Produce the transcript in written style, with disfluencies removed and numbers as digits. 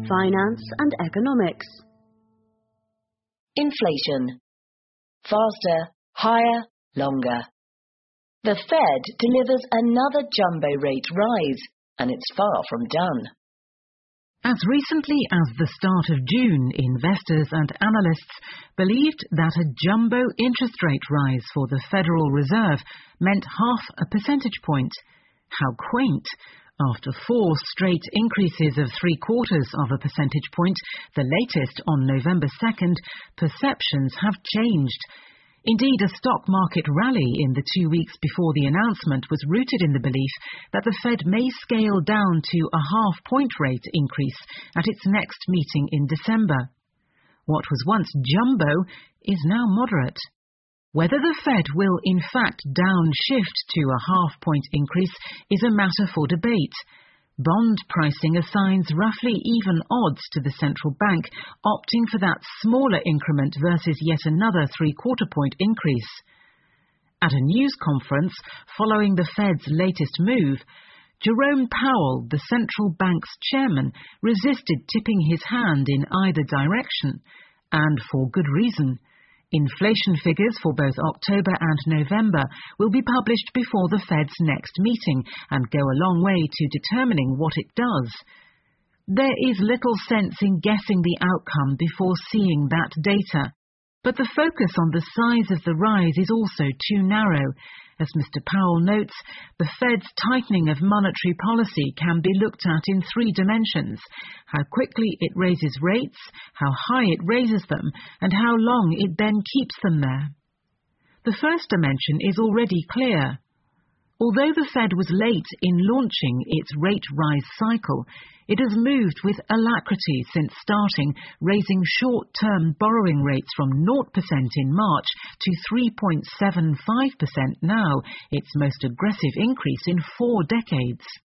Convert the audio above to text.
finance and economics. Inflation. Faster, higher, longer. The Fed delivers another jumbo rate rise, and it's far from done. As recently as the start of June, investors and analysts believed that a jumbo interest rate rise for the Federal Reserve meant half a percentage point. How quaint! After 4 straight increases of 0.75 percentage point, the latest on November 2nd, perceptions have changed. Indeed, a stock market rally in the 2 weeks before the announcement was rooted in the belief that the Fed may scale down to a half-point rate increase at its next meeting in December. What was once jumbo is now moderate. Whether the Fed will in fact downshift to a half-point increase is a matter for debate. Bond pricing assigns roughly even odds to the central bank, opting for that smaller increment versus yet another 0.75-point increase. At a news conference following the Fed's latest move, Jerome Powell, the central bank's chairman, resisted tipping his hand in either direction, and for good reason. Inflation figures for both October and November will be published before the Fed's next meeting and go a long way to determining what it does. There is little sense in guessing the outcome before seeing that data, but the focus on the size of the rise is also too narrow. As Mr. Powell notes, the Fed's tightening of monetary policy can be looked at in 3 dimensions: how quickly it raises rates, how high it raises them, and how long it then keeps them there. The first dimension is already clear. Although the Fed was late in launching its rate rise cycle, it has moved with alacrity since starting, raising short-term borrowing rates from 0% in March to 3.75% now, its most aggressive increase in 4 decades.